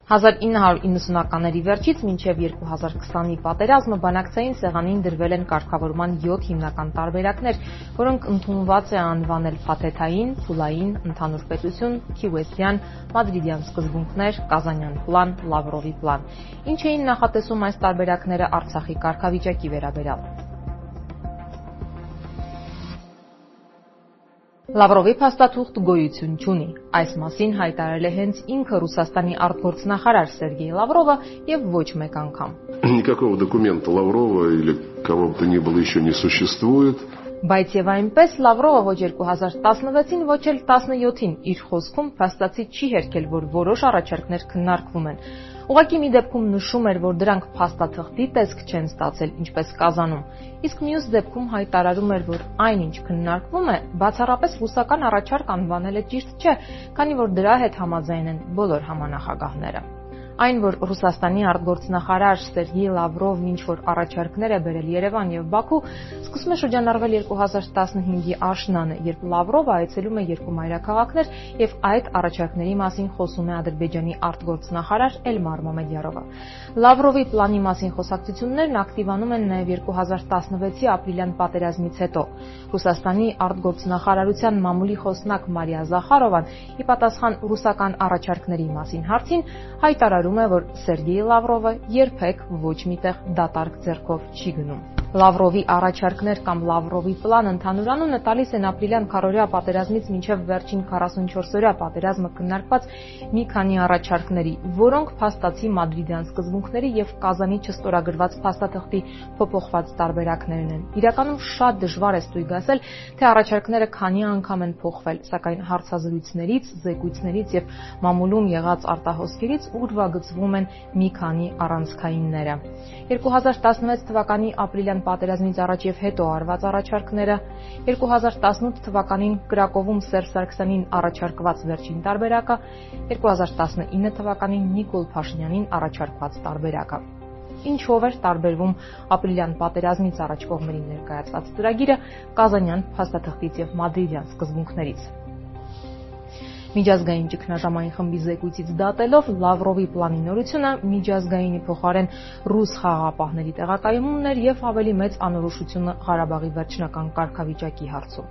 1990-ականների վերջից մինչև 2020-ի պատերազմը բանակցային սեղանին դրվել են կարգավորման 7 հիմնական տարբերակներ, որոնք ընդունված է անվանել փաթեթային, փուլային, ընդհանուր պետություն, քիվեսյան, մադրիդյան սկզբունքներ, կազանյան պլան, Լավրովի պլան։ Ինչ էին նախատեսում այս տարբերակները Արցախի կարգավիճակի վերաբերյալ։ Լավրովի փաստաթուղթ գոյություն չունի։ Այս մասին հայտարարել է հենց ինքը Ռուսաստանի արտգործնախարար Սերգեյ Լավրովը եւ ոչ մեկ անգամ։ Никакого документа Лаврова или кого бы то ни было еще не существует. Բայց եւ այնպես Լավրովը ոչ 2016-ին, ոչ էլ 17-ին իր խոսքում փաստացի չի հերքել, որ որոշ առաջարկներ քննարկվում են։ Ուղղակի մի դեպքում նշում էր, որ դրանք փաստաթղթի տեսք չեն ստացել, ինչպես Կազանում, իսկ մյուս դեպքում հայտարարում էր, որ այնինչ քննարկվում է, բացառապես ռուսական առաջարկ անվանել է ճիշտ չէ, քանի որ դրա հետ համաձայն են բոլոր համանախագահները։ Այն, որ Ռուսաստանի արտգործնախարար Սերգեյ Լավրովն ինչ-որ առաջարկներ է բերել Երևան եւ Բաքու, սկսում է շրջանառվել 2015-ի աշնանը, երբ Լավրովը այցելում է երկու մայրաքաղաքներ եւ այդ առաջարկների մասին խոսում է Ադրբեջանի արտգործնախարար Էլմար Մամեդյարովը։ Լավրովի պլանի մասին խոսակցություններն ակտիվանում են նաեւ 2016-ի ապրիլյան պատերազմից հետո։ Ռուսաստանի արտգործնախարարության մամուլի խոսնակ Մարիա Զախարովան, ի պատասխան ռուսական առաջարկների մասին հարցին, հայտարարում է, որ Սերգեյ Լավրովը երբեք ոչ միտեղ դատարկ ձեռքով չի գնում։ Լավրովի առաջարկներ կամ Լավրովի պլան ընդհանուր անունը տալիս են ապրիլյան քառօրյա պատերազմից մինչև վերջին 44-օրյա պատերազմը քննարկված մի քանի առաջարկների, որոնք փաստացի մադրիդյան սկզբունքների եւ Կազանի չստորագրված փաստաթղթի փոփոխված տարբերակներն են։ Իրականում շատ դժվար է ստույգ ասել, թե առաջարկները քանի անգամ են փոխվել, սակայն հարցազրույցներից, զեկույցներից եւ մամուլում եղած արտահոսքերից ուրվագծվում են մի քանի առանցքայինները։ 2016 թվականի ապրիլյան պատերազմից առաջ եւ հետո արված առաջարկները, 2018 թվականին Կրակովում Սերժ Սարգսյանին առաջարկված վերջին տարբերակը, 2019 թվականին Նիկոլ Փաշինյանին առաջարկված տարբերակը։ Ինչով էր տարբերվում ապրիլյան պատերազմից առաջ կողմերին ներկայացված ծրագիրը Կազանյան փաստաթղթից եւ մադրիդյան սկզբունքներից։ Միջազգային ճգնաժամային խմբի զեկույցից դատելով Լավրովի պլանի նորությունը միջազգայինի փոխարեն ռուս խաղաղապահների տեղակայումումն էր եւ ավելի մեծ անորոշությունը Ղարաբաղի վերջնական կարգավիճակի հարցում։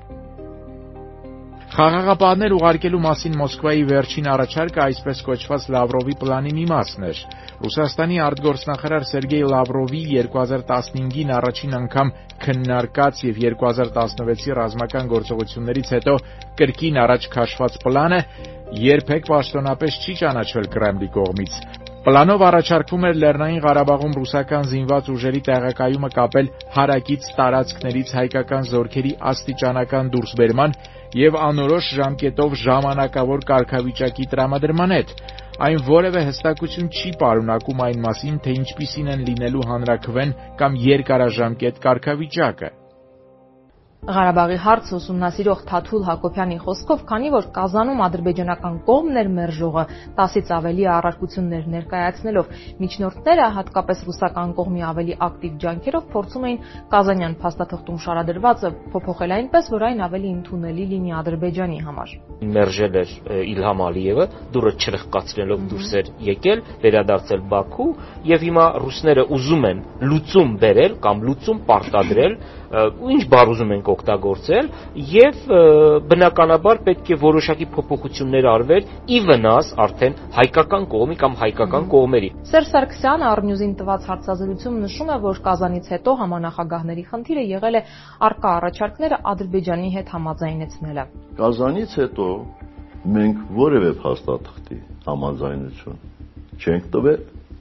Խաղաղապահներ ուղարկելու մասին Մոսկվայի վերջին առաջարկը այսպես կոչված Լավրովի պլանի մի մասն էր։ Ռուսաստանի արտգործնախարար Սերգեյ Լավրովի 2015-ին առաջին անգամ քննարկած եւ 2016-ի ռազմական գործողություններից հետո կրկին առաջ քաշված պլանը երբեք պաշտոնապես չի ճանաչվել Կրեմլի կողմից։ Պլանով առաջարկվում էր Լեռնային Ղարաբաղում ռուսական զինված ուժերի տեղակայումը կապել հարակից տարածքներից հայկական զորքերի աստիճանական դուրսբերման եւ անորոշ ժամկետով ժամանակավոր կարգավիճակի տրամադրման հետ։ Այն որևէ հստակություն չի պարունակում այն մասին, թե ինչպիսին են լինելու հանրաքվեն կամ երկարաժամկետ կարգավիճակը։ Ղարաբաղի հարցը ուսումնասիրող Թաթուլ Հակոբյանի խոսքով, քանի որ Կազանում ադրբեջանական կողմն էր մերժողը 10-ից ավելի առարկություններ ներկայացնելով, միջնորդները, հատկապես ռուսական կողմի ավելի ակտիվ ջանքերով փորձում էին Կազանյան փաստաթղթում շարադրվածը փոփոխել այնպես, որ այն ավելի ընդունելի լինի Ադրբեջանի համար։ Մերժել էր Իլհամ Ալիևը, դուրը չրխկացնելով դուրս էր եկել, վերադարձել Բաքու, եւ հիմա ռուսները ուզում են լուծում բերել կամ լուծում պարտադրել, ինչ բառ ուզում ենք օգտագործել, եւ բնականաբար պետք է որոշակի փոփոխություններ արվեր ի վնաս արդեն հայկական կողմի կամ հայկական կողմերի։ Սերժ Սարգսյանը Արնյուզին տված հարցազրույցում նշում է, որ Կազանից հետո համանախագահների խնդիրը եղել է արկա առաջարկները Ադրբեջանի հետ համաձայնեցնելը։ Կազանից հետո մենք որևէ փաստաթղթի համաձայնություն չենք տվել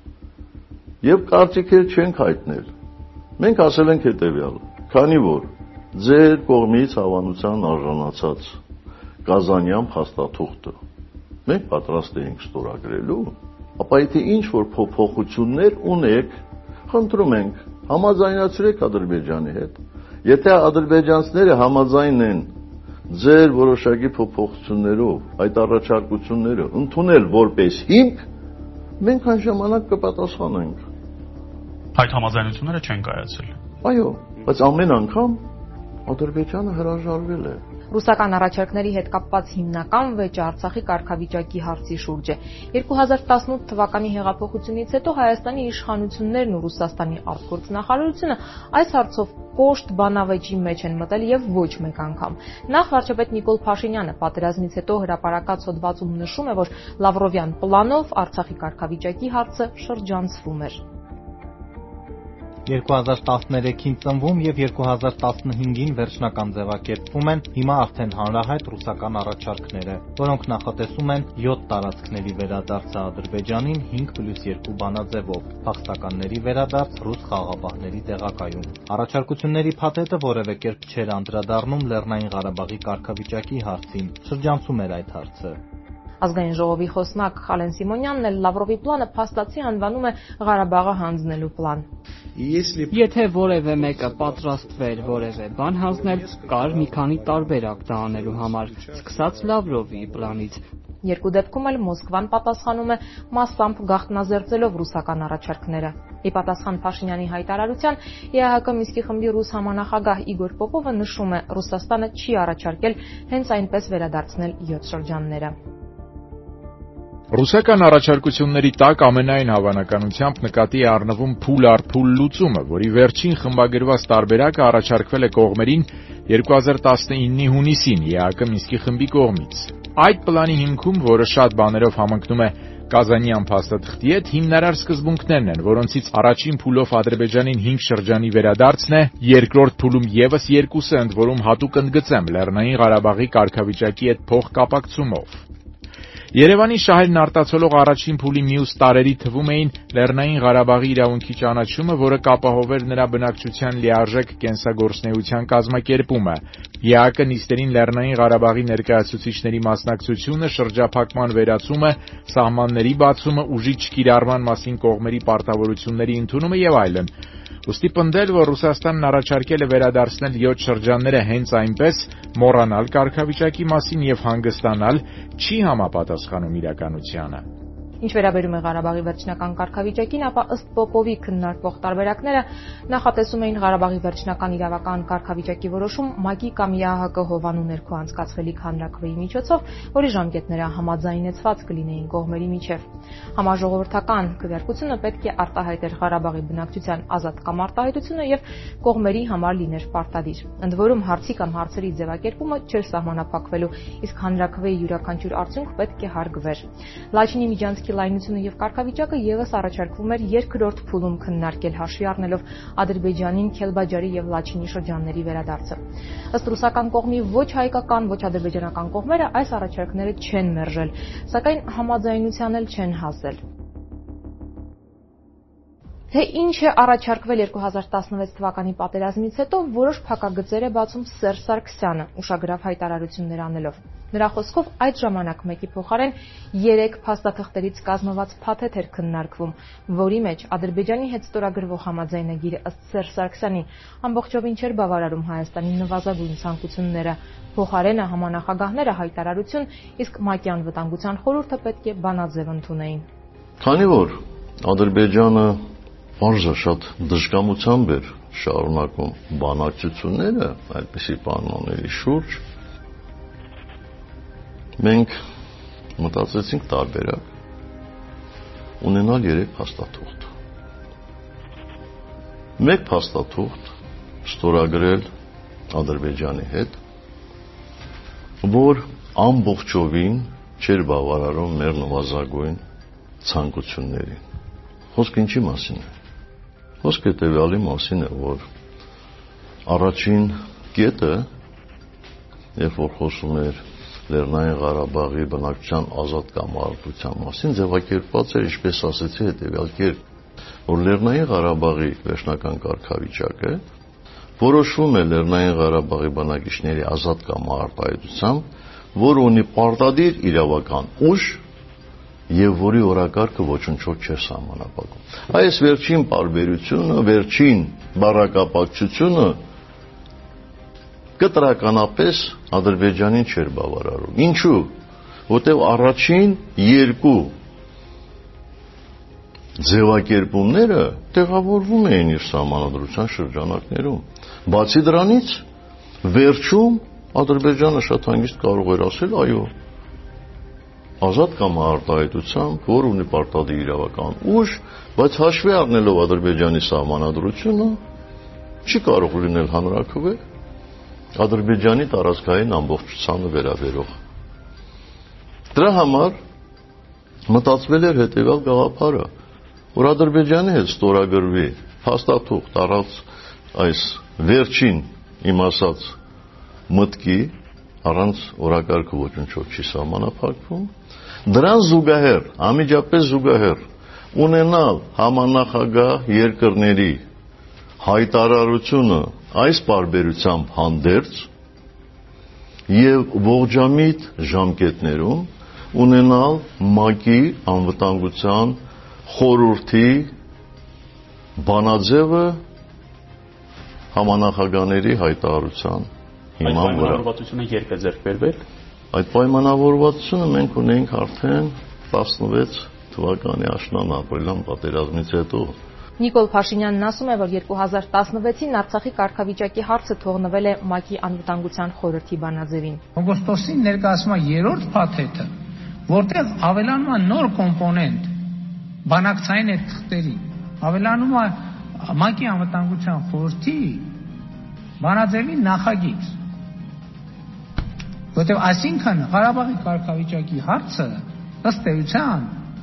եւ կարծիքեր չենք հայտնել։ Մենք ասել ենք հետեւյալը. քանի որ ձեր կողմից հավանության արժանացած Կազանյան փաստաթուղթը մենք պատրաստ ենք ստորագրելու, ապա եթե ինչ որ փոփոխություններ ունեք, խնդրում ենք համաձայնացրեք Ադրբեջանի հետ։ Եթե ադրբեջանցիները համաձայն են ձեր որոշակի փոփոխություններով այդ առաջարկությունները ընդունել որպես հիմք, մենք այն ժամանակ կպատասխանենք։ Այդ համաձայնությունները չեն կայացել։ Այո, բայց ամեն անգամ Ադրբեջանը հրաժարվել է։ Ռուսական առաջարկների հետ կապված հիմնական վեճը Արցախի կարգավիճակի հարցի շուրջ է։ 2018 թվականի հեղափոխությունից հետո Հայաստանի իշխանություններն ու Ռուսաստանի արտգործնախարարությունը այս հարցով կոշտ բանավեճի մեջ են մտել եւ ոչ մեկ անգամ։ Նախ վարչապետ Նիկոլ Փաշինյանը պատերազմից հետո հրապարակած հոդվածում նշում է, որ Լավրովյան պլանով Արցախի կարգավիճակի հարցը շրջանցվում էր։ 2013-ին ծնվում եւ 2015-ին վերջնական ձևակերպվում են հիմա արդեն հանրահայտ ռուսական առաջարկները, որոնք նախատեսում են 7 տարածքների վերադարձը Ադրբեջանին 5+2 բանաձևով, փախստականների վերադարձ, ռուս խաղաղապահների տեղակայում։ Առաջարկությունների փաթեթը որևէ կերպ չէր անդրադառնում Լեռնային Ղարաբաղի կարգավիճակի հարցին, շրջանցում էր այդ հարցը։ Ազգային ժողովի խոսնակ Խալեն Սիմոնյանն էլ Լավրովի պլանը փաստացի անվանում է Ղարաբաղը հանձնելու պլան։ Եթե որևէ մեկը պատրաստվեր որևէ բան հանձնել, կար մի քանի տարբերակ դա անելու համար, սկսած Լավրովի պլանից։ Երկու դեպքում էլ Մոսկվան պատասխանում է մասամբ գաղտնազերծելով ռուսական առաջարկները։ Ի պատասխան Փաշինյանի հայտարարության, ԵԱՀԿ Մինսկի խմբի ռուս համանախագահ Իգոր Պոպովը նշում է, Ռուսաստանը չի առաջարկել հենց այնպես վերադարձնել 7 շրջանները։ Ռուսական առաջարկությունների տակ ամենայն հավանականությամբ նկատի է առնվում փուլ առ փուլ լուծումը, որի վերջին խմբագրված տարբերակը առաջարկվել է կողմերին 2019-ի հունիսին ԵԱՀԿ Մինսկի խմբի կողմից։ Այդ պլանի հիմքում, որը շատ բաներով համընկնում է Կազանյան փաստաթղթի հետ, հիմնարար սկզբունքներն են, որոնցից առաջին փուլով Ադրբեջանին 5 շրջանի վերադարձն է, երկրորդ փուլում եւս 2-ը, ընդ որում հատուկ ընդգծեմ Լեռնային Ղարաբաղի կարգավիճակի հետ փոխկապակցումով։ Երևանի շահերն արտացոլող առաջին փուլի մյուս տարերի թվում էին Լեռնային Ղարաբաղի իրավունքի ճանաչումը, որը կապահովեր նրա բնակչության լիարժեք կենսագործնեության կազմակերպումը, ԵԱՀԿ նիստերին Լեռնային Ղարաբաղի ներկայացուցիչների մասնակցությունը, շրջափակման վերացումը, սահմանների բացումը, ուժի չկիրառման մասին կողմերի պարտավորությունների ընդունումը եւ այլն։ Ուստի պնդել, որ Ռուսաստանն առաջարկել է վերադարձնել 7 շրջանները հենց այնպես, մոռանալ կարգավիճակի մասին եւ հանգստանալ, չի համապատասխանում իրականությանը։ Ինչ վերաբերում է Ղարաբաղի վերջնական կարգավիճակին, ապա ըստ Պոպովի քննարկվող տարբերակները նախատեսում էին Ղարաբաղի վերջնական իրավական կարգավիճակի որոշում ՄԱԿ-ի կամ ԵԱՀԿ հովանու ներքո անցկացվելիք հանրաքվեի միջոցով, որի ժամկետները համաձայնեցված կլինեին կողմերի միջև։ Համաժողովրդական քվեարկությունը պետք է արտահայտեր Ղարաբաղի բնակչության ազատ կամ արտահայտությունը եւ կողմերի համար լիներ պարտադիր։ Ընդ որում հարցի կամ հարցերի ձևակերպումը չէր սահմանափակվելու, իսկ հանրաքվեի յուրաքանչյուր արդյունք պետք է հարգվեր։ Լաչինի միջանցքի լայնությունը եւ կարգավիճակը եւս առաջարկվում էր երկրորդ փուլում քննարկել, հաշվի առնելով Ադրբեջանին Քելբաջարի եւ Լաչինի շրջանների վերադարձը։ Ըստ ռուսական կողմի ոչ հայկական, ոչ ադրբեջանական կողմերը այս առաջարկները չեն մերժել, սակայն համաձայնության էլ չեն հասել։ Թե ինչ է առաջարկվել 2016 թվականի պատերազմից հետո, որոշ փակագծեր է բացում Սերժ Սարգսյանը, ուշագրավ հայտարարություններ անելով։ Նրա խոսքով այդ ժամանակ մեկի փոխարեն 3 փաստաթղթերից կազմված փաթեթ էր քննարկվում, որի մեջ Ադրբեջանի հետ ստորագրվող համաձայնագիրը ըստ Սերժ Սարգսյանի ամբողջովին չէր բավարարում Հայաստանի նվազագույն ցանկությունները։ Փոխարենը համանախագահները հայտարարություն, իսկ ՄԱԿ-ի անվտանգության խորհուրդը պետք է բանաձև ընդունեին։ Քանի որ Ադրբեջանը Պարզը շատ դժկամությամբ էր շարունակում բանակցությունները այդպիսի պայմանների շուրջ, մենք մտածեցինք տարբերակ ունենալ 3 փաստաթուղթ։ Մեկ փաստաթուղթ ստորագրել Ադրբեջանի հետ, որ ամբողջովին չէր բավարարում մեր նվազագույն ցանկություններին։ Խոսքը ինչի մասին է։ Խոսքը տևյալի մասին է, որ առաջին կետը, երբ որ խոսում էր Լեռնային Ղարաբաղի բնակչության ազատ կամարտության մասին, ձևակերպված էր, ինչպես ասեցի, հետևյալ կերպ, որ Լեռնային Ղարաբաղի վերջնական կարգավիճակը որոշվում է Լեռնային Ղարաբաղի բնակիչների ազատ կամարտայնությամբ, որ ունի պարտադիր իրավական ուժ եւ որի օրակարգը ոչնչով չէր սահմանափակում։ Այս վերջին բարբերությունը, վերջին բառակապակցությունը կտրականապես Ադրբեջանին չէր բավարարում։ Ինչու՞։ Որտեղ առաջին 2 ձևակերպումները տեղավորվում էին իր սահմանադրության շրջանակներում։ Բացի դրանից, Վերջում Ադրբեջանը շատ հանգիստ կարող էր ասել, այո, ազատ կամ արտահայտությամբ, որ ունի պարտադիր իրավական ուժ, բայց հաշվի առնելով Ադրբեջանի սահմանադրությունը, չի կարող լինել հանրաքվե Ադրբեջանի տարածքային ամբողջությանը վերաբերող։ Դրա համար մտածվել էր հետևյալ գաղափարը, որ Ադրբեջանի հետ ստորագրվի փաստաթուղթ առած այս վերջին իմ ասած մտքի առանց օրակարգը ոչնչով չի սահմանափակվում, դրան զուգահեռ, անմիջապես զուգահեռ ունենալ համանախագահ երկրների հայտարարությունը այս պարբերությամբ հանդերձ եւ ողջամիտ ժամկետներում ունենալ ՄԱԿ-ի անվտանգության խորհրդի բանաձևը համանախագահների հայտարարության հիման վրա։ Այդ պայմանավորվածությունը երբ է ձեռք բերվել։ Այդ պայմանավորվածությունը մենք ունենք արդեն 16 թվականի աշնան ապրիլյան պատերազմից հետո։ Նիկոլ Փաշինյանն ասում է, որ 2016-ին Արցախի կարգավիճակի հարցը թողնվել է ՄԱԿ-ի անվտանգության խորհրդի բանաձևին։ Օգոստոսին ներկայացում է երրորդ փաթեթը, որտեղ ավելանում է նոր կոմպոնենտ բանակցային այդ թղթերի, ավելանում է ՄԱԿ-ի անվտանգության խորհրդի բանաձևի նախագիծ։ Որտեղ այսինքն Ղարաբաղի կարգավիճակի հարցը ըստ էության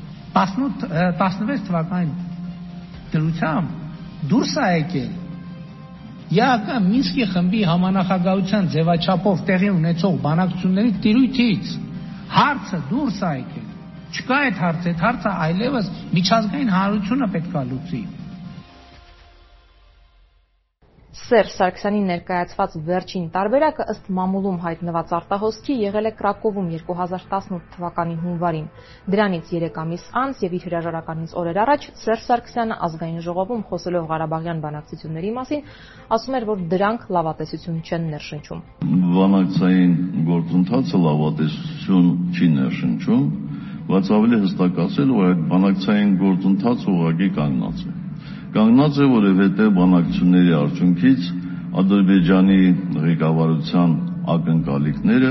16 թվականի դրությամբ դուրս է եկել ԵԱԿ Մինսկի խմբի համանախագահության ձևաչափով տեղի ունեցող բանակցությունների տիրույթից հարցը դուրս է եկել։ Չկա այդ հարցը այլևս միջազգային հանրությունը պետք է լուծի։ Սերժ Սարգսյանի ներկայացված վերջին տարբերակը ըստ մամուլում հայտնված արտահոսքի եղել է Կրակովում 2018 թվականի հունվարին։ Դրանից 3 ամիս անց եւ իր հրաժարականից օրեր առաջ Սերժ Սարգսյանը ազգային ժողովում խոսելով Ղարաբաղյան բանակցությունների մասին ասում էր, որ դրանք լավատեսություն չեն ներշնչում։ Բանակցային գործընթացը լավատեսություն չի ներշնչում, բայց ավելի հստակ ասել, որ այդ բանակցային գործընթացը ուղղակի կանգնած է։ Կանգնած է, որովհետև բանակցությունների արդյունքից Ադրբեջանի ղեկավարության ակնկալիքները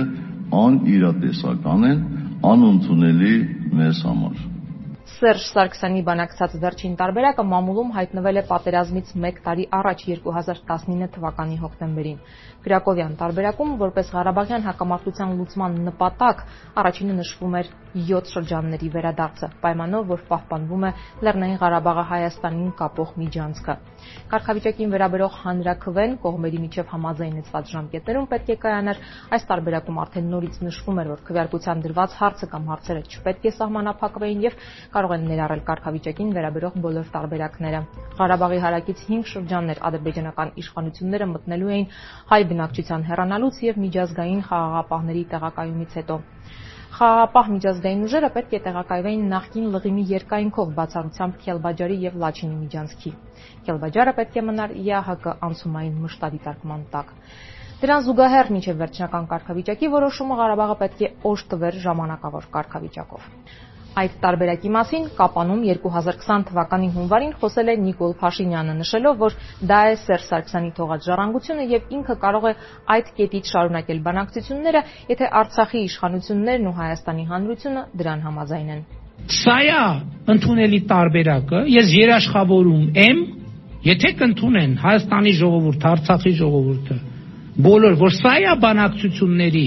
անիրատեսական են, անընդունելի մեզ համար։ Սերժ Սարգսյանի բանակցած վերջին տարբերակը մամուլում հայտնվել է պատերազմից 1 տարի առաջ 2019 թվականի հոկտեմբերին։ Կրակովյան տարբերակում որպես Ղարաբաղյան հակամարտության լուծման նպատակ առաջինը նշվում էր 7 շրջանների վերադարձը, պայմանով, որ պահպանվում է Լեռնային Ղարաբաղը Հայաստանին կապող միջանցքը։ Կարգավիճակին վերաբերող հանրաքվեն կողմերի միջև համաձայնեցված ժամկետներում պետք է կայանար, այս տարբերակում արդեն նորից նշվում էր, որ քվեարկության դրված հարցը կամ հարցերը չպետք է սահմանափակվեին եւ կարող են ներառել կարգավիճակին վերաբերող բոլոր տարբերակները։ Ղարաբաղի հարակից 5 շրջաններ ադրբեջանական իշխանությունները մտնելու էին հայ բնակչության հեռանալուց եւ միջազգային խաղաղապահների տեղակայումից հետո։ Խաղաղապահ միջազգային ուժերը պետք է տեղակայվեին նախկին լղիմի երկայնքով բացառությամբ Քելբաջարի եւ Լաչինի միջանցքի։ Քելբաջարը պետք է մնար ԵԱՀԿ անցումային մշտադիտարկման տակ։ Դրան զուգահեռ մինչև վերջնական կարգավիճակի որոշումը Ղարաբաղը պետք է օժ տվեր ժամանակավոր կարգավիճակով։ Այդ տարբերակի մասին Կապանում 2020 թվականի հունվարին խոսել է Նիկոլ Փաշինյանը, նշելով, որ դա է Սերժ Սարգսյանի թողած ժառանգությունը եւ ինքը կարող է այդ կետից շարունակել բանակցությունները, եթե Արցախի իշխանություններն ու Հայաստանի Հանրությունը դրան համաձայնեն։ Սա է ընդունելի տարբերակը, ես երաշխավորում եմ, եթե կընդունեն Հայաստանի ժողովուրդը, Արցախի ժողովուրդը, բոլոր, որ սա է բանակցությունների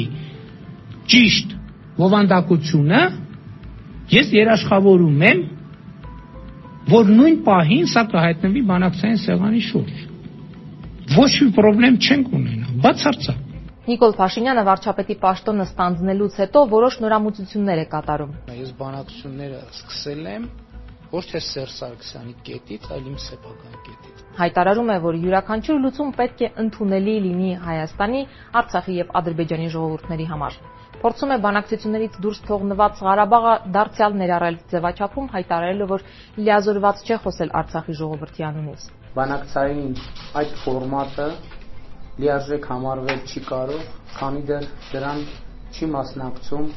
ճիշտ բովանդակությունը, ես երաշխավորում եմ, որ նույն պահին սա կհայտնվի բանակցային սեղանի շուրջ։ Ոչ մի խնդրեմ չենք ունենա, բացարձակ։ Նիկոլ Փաշինյանը վարչապետի պաշտոնը ստանձնելուց հետո որոշ նորամուծություններ է կատարում։ Ես բանակցությունները սկսել եմ ոչ թե Սերժ Սարգսյանի կետից, այլ իմ սեփական կետից։ Հայտարարում է, որ յուրաքանչյուր լուծում պետք է ընդունելի լինի Հայաստանի, Արցախի եւ Ադրբեջանի ժողովուրդների համար։ Փորձում է բանակցություններից դուրս թողնված Ղարաբաղը դարձյալ ներառել ձևաչափում, հայտարարելով, որ լիազորված չէ խոսել Արցախի ժողովրդի անունից։ Բանակցային այդ ֆորմատը լիարժեք համարվել չի կարող, քանի դեռ դրան չի մասնակցում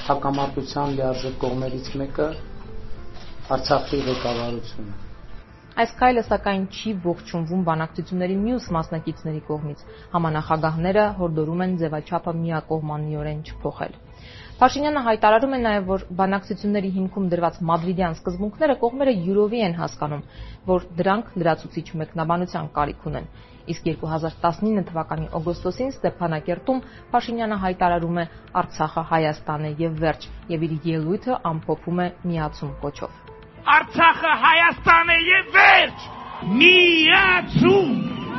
հակամարտության լիարժեք կողմերից մեկը Արցախի ղեկավարությունը։ Այս քայլը սակայն չի ողջունվում բանակցությունների մյուս մասնակիցների կողմից։ Համանախագահները հորդորում են ձևաչափը միակողմանիորեն չփոխել։ Փաշինյանը հայտարարում է նաև, որ բանակցությունների հիմքում դրված մադրիդյան սկզբունքները կողմերը յուրովի են հասկանում, որ դրանք լրացուցիչ մեկնաբանության կարիք ունեն։ Իսկ 2019 թվականի օգոստոսին Ստեփանակերտում Փաշինյանը հայտարարում է Արցախը Հայաստան է եւ վերջ, եւ իր ելույթը ամփոփում է միացում կոչով։ Արցախը Հայաստան է եւ վերջ։ Միացում,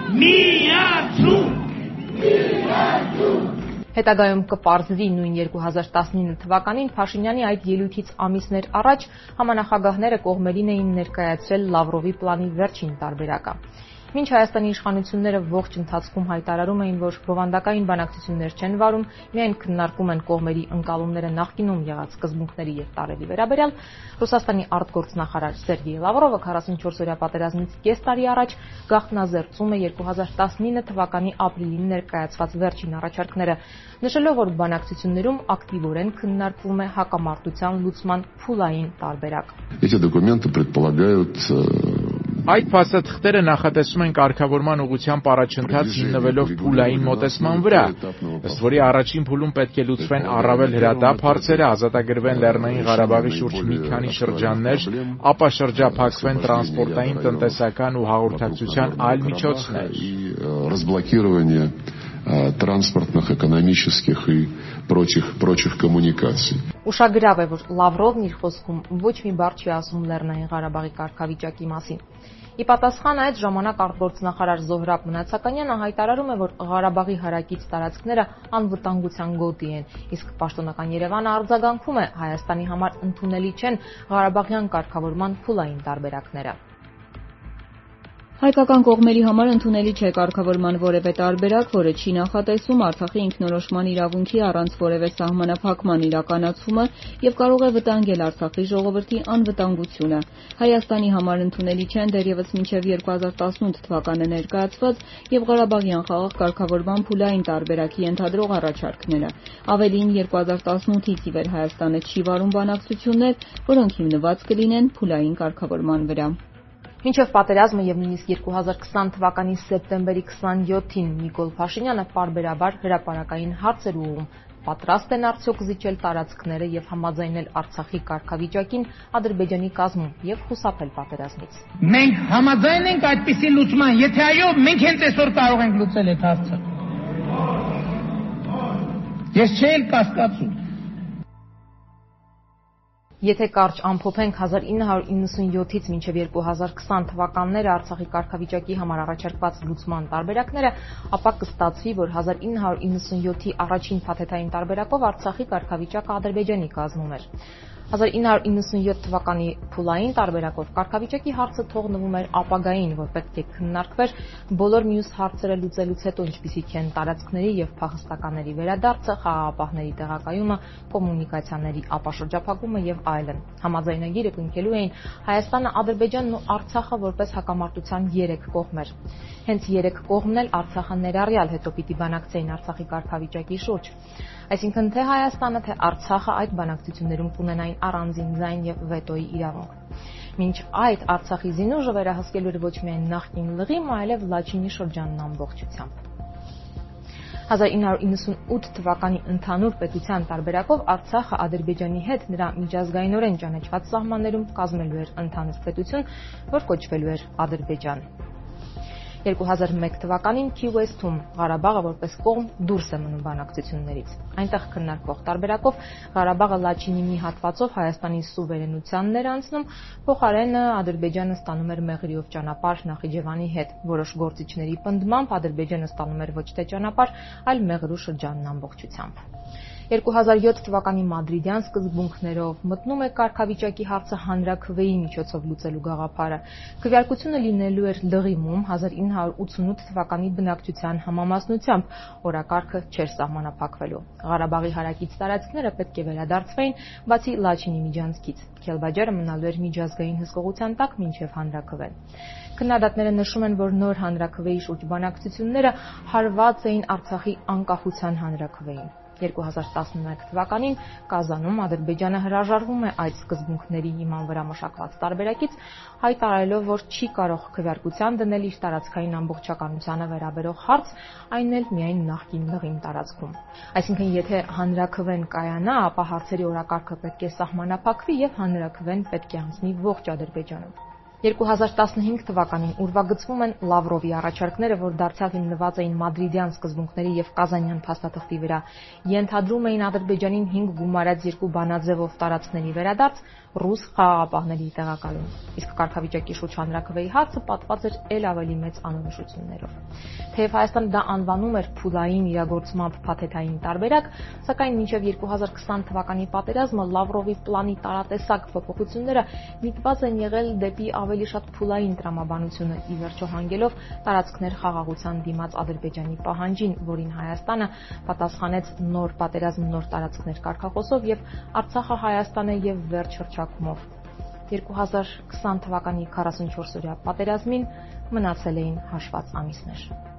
միացում, միացում։ Հետագայում կպարզվի նույն 2019 թվականին Փաշինյանի այդ ելույթից ամիսներ առաջ համանախագահները կողմերին էին ներկայացրել Լավրովի պլանի վերջին տարբերակը։ Մինչ Հայաստանի իշխանությունները ողջ ընթացքում հայտարարում էին, որ բովանդակային բանակցություններ չեն վարում, միայն քննարկում են կողմերի ընկալումները նախկինում եղած սկզբունքների եւ տարերի վերաբերյալ, Ռուսաստանի արտգործնախարար Սերգեյ Լավրովը 44-օրյա պատերազմից կես տարի առաջ գաղտնազերծում է 2019 թվականի ապրիլին ներկայացված վերջին առաջարկները, նշելով, որ բանակցություններում ակտիվորեն քննարկվում է հակամարտության լուծման փուլային տարբերակ։ Эти документы предполагают Այդ փաստաթղթերը նախատեսում են կարգավորման ուղղությամբ առաջընթաց հիմնվելով փուլային մոտեցման վրա, ըստ որի առաջին փուլում պետք է լուծվեն առավել հրատապ հարցերը, ազատագրվեն Լեռնային Ղարաբաղի շուրջ մի քանի շրջաններ, ապա շրջափակվեն տրանսպորտային, տնտեսական ու հաղորդակցության այլ միջոցներ։ Разблокирование транспортных, экономических и прочих коммуникаций. Ուշագրավ է, որ Լավրովն իր խոսքում ոչ մի բառ չի ասում Լեռնային Ղարաբաղի կարգավիճակի մասին։ Ի պատասխան այդ ժամանակ արտգործնախարար Զոհրաբ Մնացականյանը հայտարարում է, որ Ղարաբաղի հարակից տարածքները անվտանգության գոտի են, իսկ պաշտոնական Երևանը արձագանքում է Հայաստանի համար ընդունելի չեն Ղարաբաղյան կարգավորման փուլային տարբերակները։ Հայկական կողմերի համար ընդունելի չէ կարգավորման որևէ տարբերակ, որը չի նախատեսում Արցախի ինքնորոշման իրավունքի առանց որևէ սահմանափակման իրականացումը եւ կարող է վտանգել Արցախի ժողովրդի անվտանգությունը։ Հայաստանի համար ընդունելի չեն դեռևս մինչեւ 2018 թվականը ներկայացված եւ Ղարաբաղյան խաղաղ կարգավորման փուլային տարբերակի ենթադրող առաջարկները։ Ավելին 2018-ից ի վեր Հայաստանը չի վարում բանակցություններ, որոնք հիմնված կլինեն փուլային կարգավորման վրա։ Մինչև պատերազմը եւ նույնիսկ 2020 թվականի սեպտեմբերի 27-ին Նիկոլ Փաշինյանը պարբերաբար հրապարակային հարցեր ուղղում, պատրաստ են արդյոք զիջել տարածքները եւ համաձայնել Արցախի կարգավիճակին Ադրբեջանի կազմում եւ խուսափել պատերազմից։ Մենք համաձայն ենք այդպիսի լուծման, եթե այո, մենք հենց այսօր կարող ենք լուծել այդ հարցը։ Ես չեմ կասկածում։ Եթե կարճ ամփոփենք 1997-ից մինչև 2020 թվականները Արցախի կարգավիճակի համար առաջարկված լուծման տարբերակները, ապա կստացվի, որ 1997-ի առաջին փաթեթային տարբերակով Արցախի կարգավիճակը Ադրբեջանի կազմում էր։ 1997 թվականի փուլային տարբերակով կարգավիճակի հարցը թողնվում էր ապագային, որ պետք է քննարկվեր բոլոր մյուս հարցերը լուծելուց հետո, ինչպիսիք են տարածքների եւ փախստականների վերադարձը, խաղաղապահների տեղակայումը, կոմունիկացիաների ապաշրջափակումը եւ այլն։ Համաձայնագիրը կնքելու էին Հայաստանը, Ադրբեջանն ու Արցախը որպես հակամարտության 3 կողմեր։ Հենց 3 կողմն էլ Արցախը ներառյալ հետո պիտի բանակցեին Արցախի կարգավիճակի շուրջ։ Այսինքն թե Հայաստանը, թե Արցախը այդ բանակցություններում կունենային առանձին ձայն եւ վետոյի իրավունք։ Մինչ այդ Արցախի զինուժը վերահսկելու էր ոչ միայն նախկին Լղիմ, այլև Լաչինի շրջանն ամբողջությամբ։ 1998 թվականի ընդհանուր պետության տարբերակով Արցախը Ադրբեջանի հետ նրա միջազգայինորեն ճանաչված սահմաններում կազմելու էր ընդհանուր պետություն, որ կոչվելու էր Ադրբեջան։ 2001 թվականին Key West-ում Ղարաբաղը որպես կողմ դուրս է մնում բանակցություններից։ Այնտեղ քննարկվող տարբերակով Ղարաբաղը Լաչինի մի հատվածով Հայաստանի սուվերենությանն էր անցնում, փոխարենը Ադրբեջանը ստանում էր Մեղրիով ճանապարհ Նախիջևանի հետ։ Որոշ գործիչների պնդմամբ Ադրբեջանը ստանում էր ոչ թե ճանապարհ, այլ Մեղրու շրջանն ամբողջությամբ։ 2007 թվականի մադրիդյան սկզբունքներով մտնում է կարգավիճակի հարցը հանրաքվեի միջոցով լուծելու գաղափարը։ Քվեարկությունը լինելու էր Լղիմում 1988 թվականի բնակչության համամասնությամբ, օրակարգը չէր սահմանափակվելու։ Ղարաբաղի հարակից տարածքները պետք է վերադարձվեին, բացի Լաչինի միջանցքից։ Քելբաջարը մնալու էր միջազգային հսկողության տակ մինչև հանրաքվեն։ Քննադատները նշում են, որ նոր հանրաքվեի շուրջ բանակցությունները հարված էին Արցախի անկախության հանրաքվեին։ 2011 թվականին Կազանում Ադրբեջանը հրաժարվում է այդ սկզբունքների հիման վրա մշակված տարբերակից, հայտարարելով, որ չի կարող քվեարկության դնել իր տարածքային ամբողջականությանը վերաբերող հարց, այն էլ միայն նախկին լղին տարածքում։ Այսինքն, եթե հանրաքվեն կայանա, ապա հարցերի օրակարգը պետք է սահմանափակվի եւ հանրաքվեն պետք է անցնի ողջ Ադրբեջանում։ 2015 թվականին ուրվագծվում են Լավրովի առաջարկները, որ դարձյալ հիմնված էին մադրիդյան սկզբունքների եւ կազանյան փաստաթղթի վրա, ենթադրում էին Ադրբեջանին 5 գումարած 2 բանաձևով տարածքների վերադարձ, ռուս խաղաղապահների տեղակալում։ Իսկ կարգավիճակի շուրջ հանրաքվեի հարցը պատված էր ել ավելի մեծ անորոշություններով։ Թեև Հայաստանը դա անվանում էր փուլային իրագործմամբ փաթեթային տարբերակ, սակայն մինչև 2020 թվականի պատերազմը Լավրովի պլանի տարատեսակ փոփոխությունները միտված են եղել դեպի ավելի շատ փուլային տրամաբանությունը, ի վերջո հանգելով տարածքներ խաղաղության դիմաց Ադրբեջանի պահանջին, որին Հայաստանը պատասխանեց նոր պատերազմ, նոր տարածքներ կարգախոսով եւ Արցախը Հայաստան է եւ վերջ հռչակումով։ 2020 թվականի 44-օրյա պատերազմին մնացել էին հաշված ամիսներ։